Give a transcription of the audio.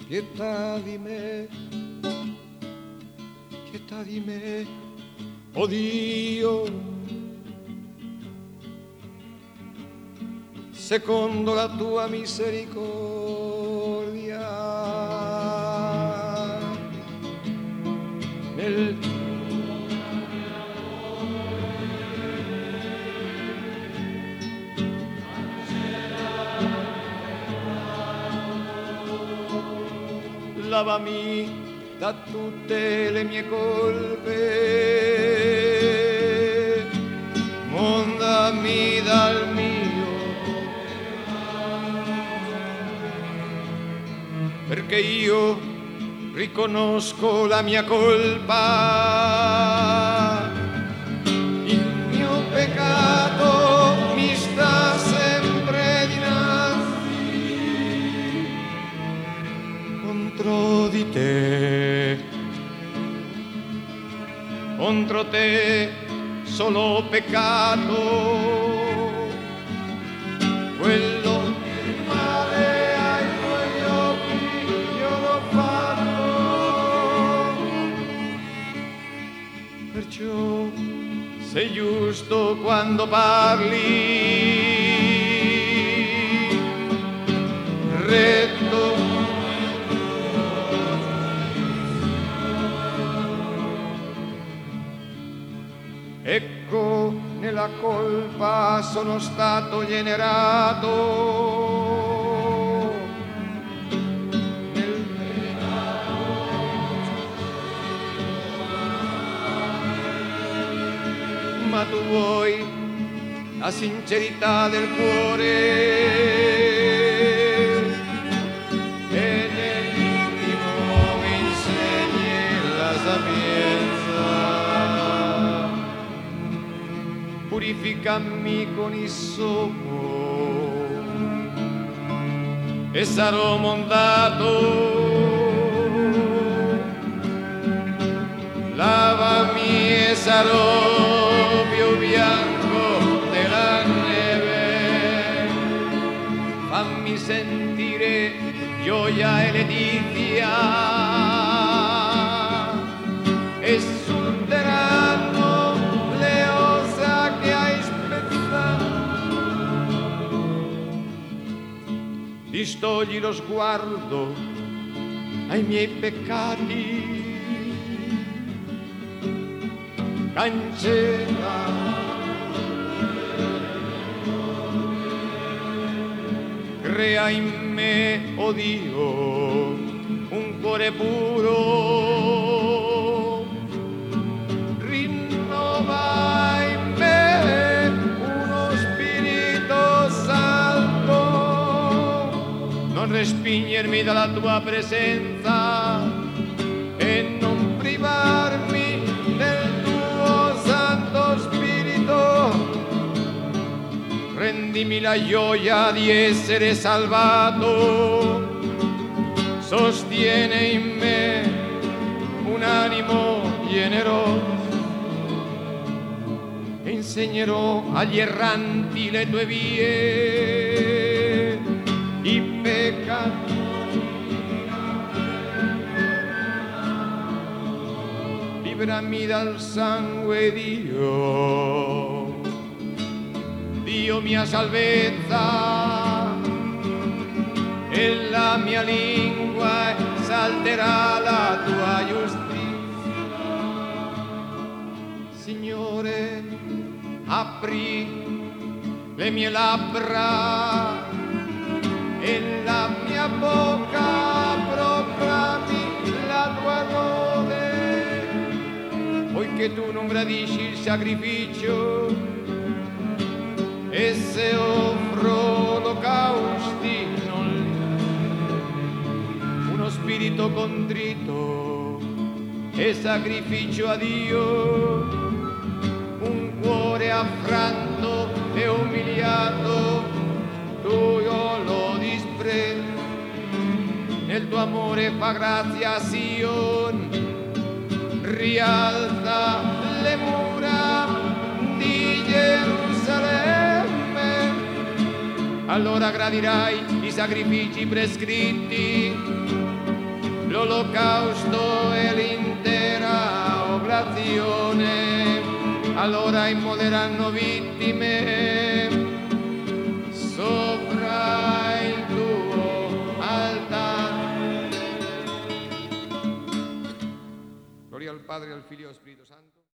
pietà di me, oh Dio, secondo la tua misericordia, nel lavami da tutte le mie colpe, mondami dal mio, perché io riconosco la mia colpa, il mio peccato mi sta sempre dinanzi, contro di te, contro te solo ho peccato, quello che male ai tuoi occhi io l'ho fatto, perciò sei giusto quando parli, retto. Ecco, nella colpa sono stato generato, nel peccato, ma tu vuoi la sincerità del cuore e nell'intimo mi insegni la sapienza. Purificami con issopo e sarò mondato, lavami e sarò più bianco della neve, fammi sentire gioia e letizia e sulteranno le ossa che hai spezzato. Distogli lo sguardo ai miei peccati, cancella crea in me, oh Dio, un cuore puro, rinnova in me uno spirito saldo, non respingermi dalla tua presenza e non privarmi del tuo Santo Spirito. Rendimi la gioia di essere salvato, sostiene in me un animo generoso, e insegnerò agli erranti le tue vie, i peccati. Librami dal sangue, Dio, Dio mia salvezza, e la mia lingua esalterà la tua giustizia. Signore, apri le mie labbra e la mia bocca proclami la tua lode, poiché tu non gradisci il sacrificio, e se offro olocausti uno spirito contrito e sacrificio a Dio, un cuore affranto e umiliato tu io lo disprezzo. Nel tuo amore fa grazia a Sion, rialza le mura di Gerusalemme, allora gradirai i sacrifici prescritti l'olocausto e l'intera oblazione, allora immoleranno vittime sopra il tuo altare. Gloria al Padre, al Figlio e allo Spirito Santo.